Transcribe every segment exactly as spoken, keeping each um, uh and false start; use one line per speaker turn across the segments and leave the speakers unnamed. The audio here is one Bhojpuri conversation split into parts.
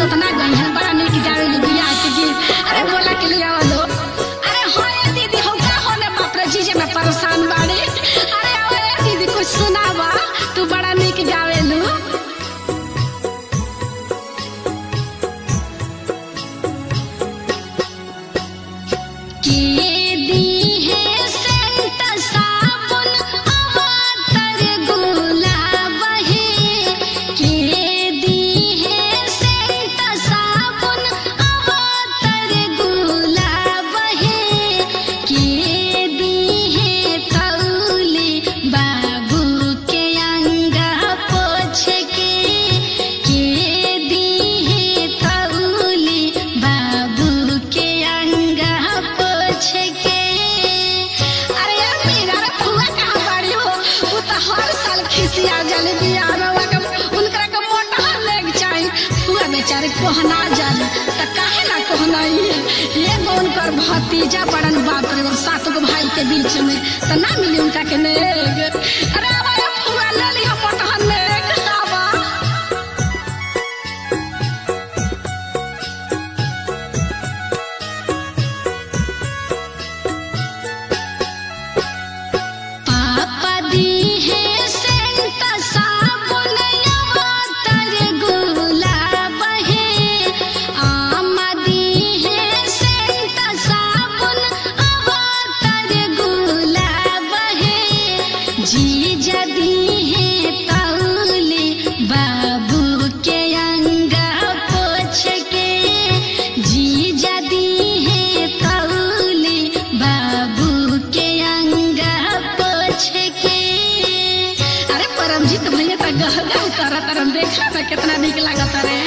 तो ना गई है बड़ा निक जावे बियाह के दिन। अरे बोला के लिए आवलो। अरे होए दीदी हो का होने बाप रे जीजे में परेशान बाड़ी। अरे ओए दीदी कुछ सुनावा तू बड़ा निक गावेलू। बेचारे कोहना जाने तो काहे ना कोहना ये कौन कर भतीजा बड़न बाप रे सात गो भाई के बीच में तो ना मिली उनका के नेग। अरे आवा फुआ ले लियो पटहन नेग आवा। पापा दी है सेंट साबुन अवतार गुलाब है। आमा दी है सेंट साबुन अवतार गुलाब है। जीजा दी है तौली बाबू के अंगा पोछ के। जीजा दी है तौली बाबू के अंगा पोछ के। अरे परमजीत भैया तो गह गह करत रन देखा ना कितना निक लागत रे।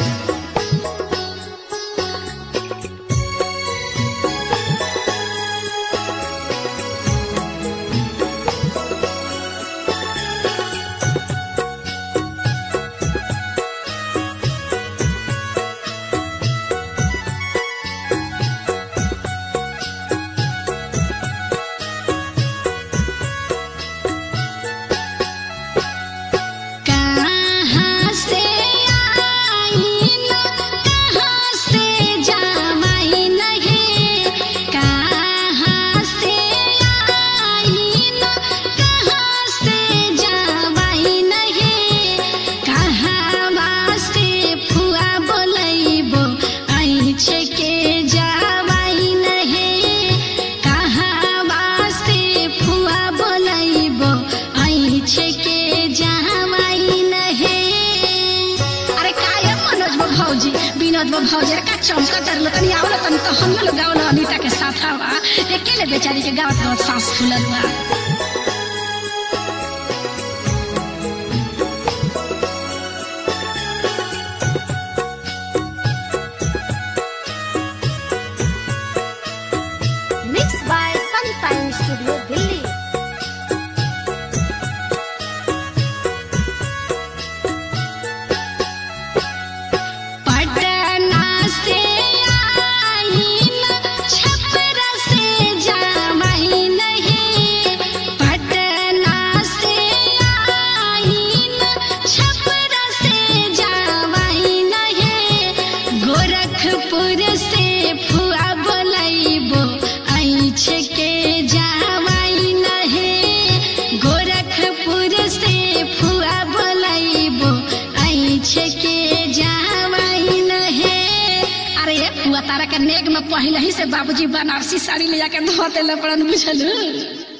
कहाँ से आई न कहाँ से जावाई नहीं। कहाँ से आई न कहाँ से जावाई नहीं। कहाँ से फुआ बोलैबो ऐछ के जावाई नहीं। कहाँ से फुआ बोलैबो ऐछ के जावाई नहीं। अरे काय मनोज बो भौजी विनोद बो भौजी रे का चमका डरलो तनी आवलो तनी तो हम लोग गावलो अनीता के साथ आवा। अकेले बेचारी के गावत गावत सांस फूलल बा।
Mixed by Sunshine Studio, Delhi.
Patna से आई न छपरा से जावाई नहीं। पटना से आई न छपरा से जावाई नहीं। गोरखपुर से फुआ बोलैबो ऐछ के जावाई नहीं। गोरखपुर से फुआ बोलैबो ऐछ के जावाई नहीं। अरे ये फुआ तारा के नेग में पहले ही से बाबूजी बनारसी साड़ी ले जाके धो देले पड़न बुझलू।